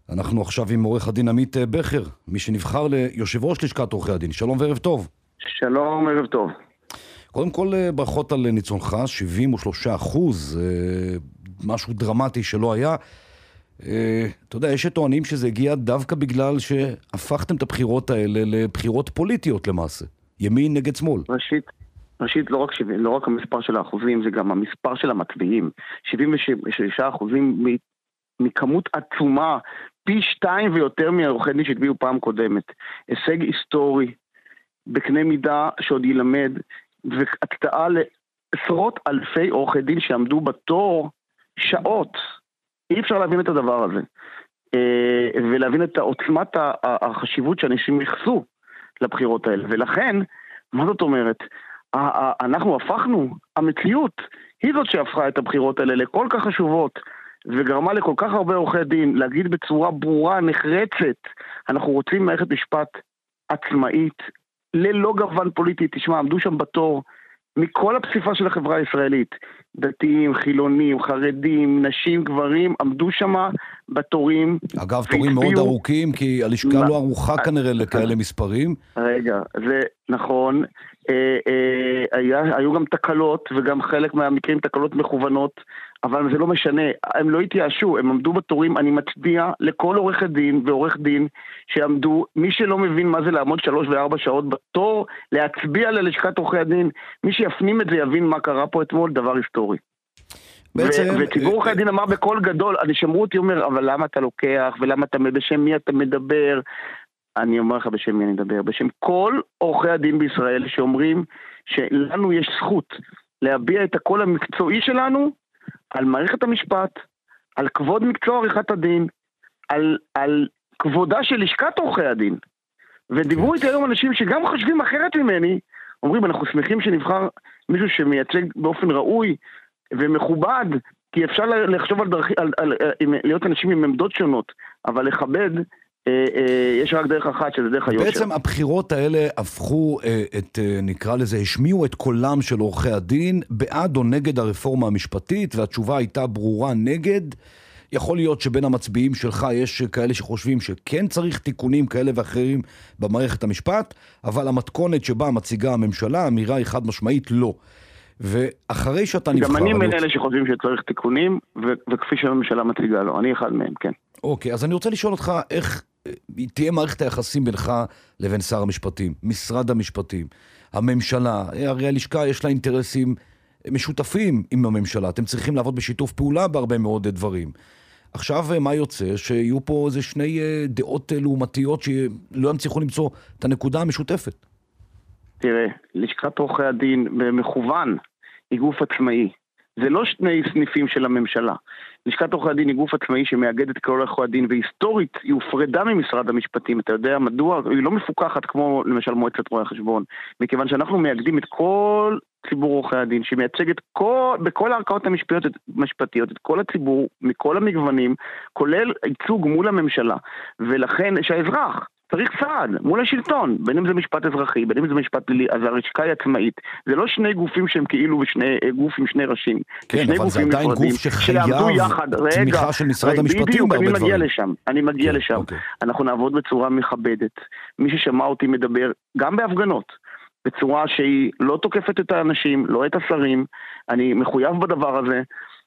אנחנו עכשיו עם עורך הדין עמית בכר, מי שנבחר ליושב ראש לשכת עורכי הדין. שלום וערב טוב. שלום, ערב טוב. קודם כל ברכות על ניצחונך, 73%, משהו דרמטי שלא היה. אתה יודע, יש שטוענים שזה הגיע דווקא בגלל שהפכתם את הבחירות האלה לבחירות פוליטיות למעשה. ימין נגד שמאל. ראשית, לא רק המספר של האחוזים, זה גם המספר של המצביעים. 76% מכמות עצומה, פי 2 ויותר מהעורכי דין שהצביעו פעם קודמת. הישג היסטורי, בקנה מידה שעוד ילמד, והקטעה לעשרות אלפי עורכי דין שעמדו בתור שעות. אי אפשר להבין את הדבר הזה. ולהבין את עוצמת החשיבות שאנשים ייחסו לבחירות האלה. ולכן, מה זאת אומרת? אנחנו הפכנו, המציאות היא זאת שהפכה את הבחירות האלה לכל כך חשובות, וגרמה לכל כך הרבה עורכי דין להגיד בצורה ברורה, נחרצת, אנחנו רוצים מערכת משפט עצמאית, ללא גוון פוליטי. תשמע, עמדו שם בתור מכל הפסיפה של החברה הישראלית, דתיים, חילונים, חרדים, נשים, גברים, עמדו שם בתורים. אגב, תורים מאוד ארוכים, כי הלשכה לא ערוכה כנראה לכאלה מספרים. רגע, זה נכון. היו גם תקלות, וגם חלק מהמקרים תקלות מכוונות, אבל זה לא משנה, הם לא התייאשו, הם עמדו בתורים. אני מצביע לכל עורך דין ועורך דין שעמדו, מי שלא מבין מה זה לעמוד 3 ו4 שעות בתור, להצביע ללשכת עורכי הדין, מי שיפנים את זה יבין מה קרה פה אתמול, דבר היסטורי. וציבור עורכי הדין אמר בקול גדול, אני שמעו אותי אומר, אבל למה אתה לוקח, ולמה אתה, בשם מי אתה מדבר? אני אומר לך בשם מי אני מדבר, בשם כל עורכי הדין בישראל שאומרים שלנו יש זכות להביע את הקול המקצועי שלנו על מערכת המשפט, על כבוד מקצוע עריכת הדין, על כבודה של לשכת עורכי הדין. ודיברו איתי היום אנשים שגם חושבים אחרת ממני, אומרים אנחנו שמחים שנבחר מישהו שמייצג באופן ראוי ומכובד, כי אפשר לחשוב להיות אנשים עם עמדות שונות, אבל לכבד, יש רק דרך אחת, שזה דרך היושר. בעצם הבחירות האלה הפכו נקרא לזה, השמיעו את קולם של עורכי הדין בעד או נגד הרפורמה המשפטית, והתשובה הייתה ברורה נגד. יכול להיות שבין המצביעים שלך יש כאלה שחושבים שכן צריך תיקונים כאלה ואחרים במערכת המשפט, אבל המתכונת שבה מציגה הממשלה, האמירה היא חד משמעית לא. ואחרי שאתה נבחר... גם אני בין אלה שחושבים שצריך תיקונים, וכפי שהממשלה מציגה לו, אני אחד מהם, כן. אוקיי, אז אני רוצה לשאול אותך איך תהיה מערכת היחסים בינך לבין שר המשפטים, משרד המשפטים, הממשלה. הרי הלשכה יש לה אינטרסים משותפים עם הממשלה, אתם צריכים לעבוד בשיתוף פעולה בהרבה מאוד דברים. עכשיו מה יוצא? שיהיו פה איזה שני דעות לעומתיות שלא יצליחו למצוא את הנקודה המשותפת. תראה, לשכת עורכי הדין במכוון היא גוף עצמאי. זה לא שני סניפים של הממשלה. לשכת עורכי הדין היא גוף עצמאי שמאגד את כל עורכי הדין, והיסטורית היא הופרדה ממשרד המשפטים. אתה יודע מדוע? היא לא מפוקחת כמו למשל מועצת רואי החשבון, מכיוון שאנחנו מאגדים את כל ציבור עורכי הדין, שמייצג בכל הערכאות המשפטיות, את כל הציבור, מכל המגוונים, כולל ייצוג מול הממשלה. ולכן שהאזרח צריך סעד מול השלטון, בין אם זה משפט אזרחי, בין אם זה משפט פלילי, אז הרשכה היא עצמאית. זה לא שני גופים שהם כאילו גוף עם שני ראשים. כן, אבל זה עדיין גוף שחייב תמיכה של משרד המשפטים בהרבה דברים. אני מגיע לשם. אנחנו נעבוד בצורה מכבדת. מי ששמע אותי מדבר, גם בהפגנות, בצורה שהיא לא תוקפת את האנשים, לא את השרים, אני מחויב בדבר הזה,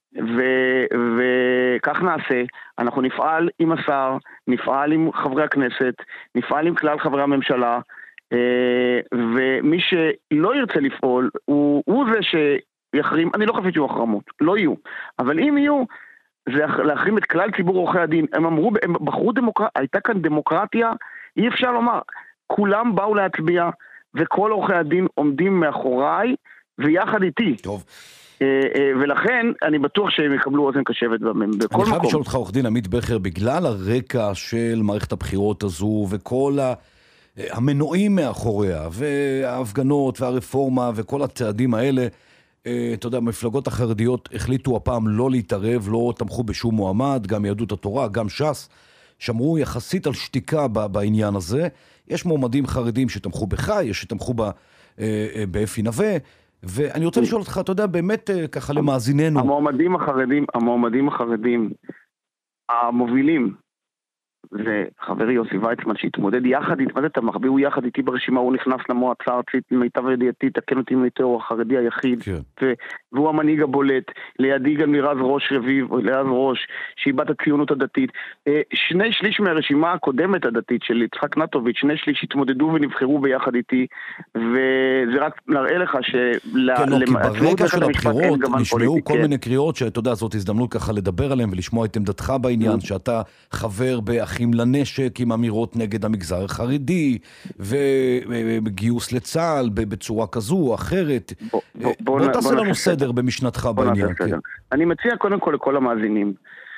וכך נעשה. אנחנו נפעל עם השר, נפעל עם חברי הכנסת, נפעל עם כלל חברי הממשלה, ומי שלא ירצה לפעול, הוא זה שיחרים. אני לא חושב שיהיו החרמות, לא יהיו, אבל אם יהיו, זה להחרים את כלל ציבור עורכי הדין. הם אמרו, הם בחרו דמוקרטיה, הייתה כאן דמוקרטיה, אי אפשר לומר, כולם באו להצביע, וכל עורכי הדין עומדים מאחוריי, ויחד איתי. טוב. ולכן אני בטוח שהם יקבלו אוזן קשבת בכל מקום. אני חייב לשאול אותך, עורך דין עמית בכר, בגלל הרקע של מערכת הבחירות הזו, וכל המנועים מאחוריה, וההפגנות והרפורמה, וכל הצעדים האלה, אתה יודע, המפלגות החרדיות החליטו הפעם לא להתערב, לא תמכו בשום מועמד, גם יהדות התורה, גם ש"ס, שמרו יחסית על שתיקה בעניין הזה. יש מועמדים חרדים שתמכו בך, יש שתמכו באפי נווה, ואני רוצה לשאול אותך, אתה יודע, באמת ככה למאזיננו. המועמדים החרדים, המובילים, זה חברי יוסי ויצמן שהתמודד יחד, התמודד את המחביא, הוא יחד איתי ברשימה, הוא נכנס למועצה הארצית, מיטב ידיעתי, תקן אותי מיטב, הוא החרדי היחיד, והוא המנהיג הבולט, לידי גם לירז ראש רביב, לירז ראש, שהיא בת הציונות הדתית, 2/3 מהרשימה הקודמת הדתית של יצחק נטוביץ', 2/3 התמודדו ונבחרו ביחד איתי, וזה רק נראה לך כי ברקע של הבחירות נשמעו כל מיני קריאות שאתה יודע, זאת הזדמנות ככה לדבר עליהם ולשמוע את עמדתך בעניין, שאתה חבר באחים לנשק עם אמירות נגד המגזר החרדי וגיוס לצה"ל בצורה כזו או אחרת. בוא תעשה לנו סדר במשנתך בעניין. אני מציע קודם כל לכל המאזינים,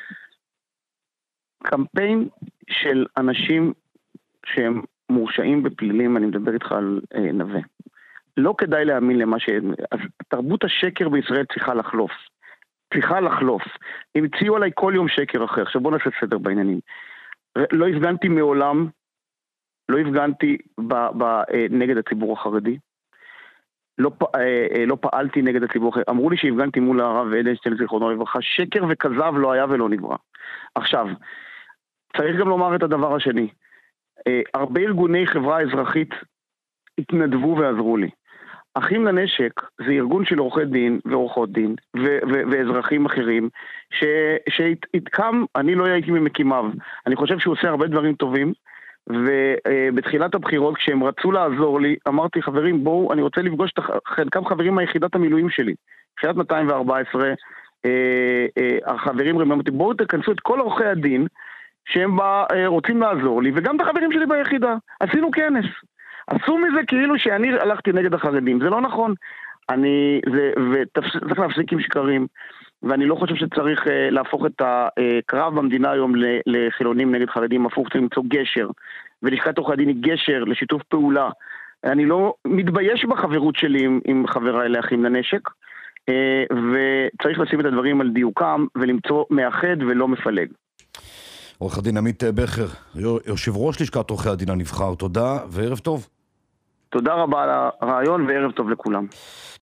קמפיין של אנשים שהם מורשעים בפלילים, אני מדבר איתך על נווה. לא כדאי להאמין למה תרבות השקר בישראל צריכה לחלוף. צריכה לחלוף. הם הציעו עליי כל יום שקר אחר. עכשיו בוא נעשה סדר בעניינים. לא הפגנתי מעולם, לא הפגנתי נגד הציבור החרדי. לא פעלתי נגד הציבור החרדי. אמרו לי שהפגנתי מול הרב אדלשטיין זיכרונו לברכה. שקר וכזב לא היה ולא נברא. עכשיו, צריך גם לומר את הדבר השני. הרבה ארגוני חברה אזרחית התנדבו ועזרו לי. אחים לנשק זה ארגון של עורכי דין ועורכות דין ואזרחים אחרים שהתקם, אני לא הייתי ממקימיו, אני חושב שהוא עושה הרבה דברים טובים, ובתחילת הבחירות כשהם רצו לעזור לי, אמרתי חברים בואו, אני רוצה לפגוש את חלקם חברים מהיחידת המילואים שלי, תחילת 214, החברים אמרתי בואו תכנסו את כל עורכי הדין שהם רוצים לעזור לי, וגם את החברים שלי ביחידה, עשינו כנס. עשו מזה כאילו שאני הלכתי נגד החרדים, זה לא נכון. וצריך להפסיק עם שקרים, ואני לא חושב שצריך להפוך את הקרב במדינה היום לחילונים נגד חרדים, הפוך צריך למצוא גשר, ולשכת עורכי הדין היא גשר לשיתוף פעולה. אני לא מתבייש בחברות שלי עם חבריי לאחים לנשק, וצריך לשים את הדברים על דיוקם, ולמצוא מאחד ולא מפלג. עורך הדין עמית בכר, יושב ראש לשכת עורכי הדין הנבחר, תודה וערב טוב. תודה רבה על הרעיון וערב טוב לכולם.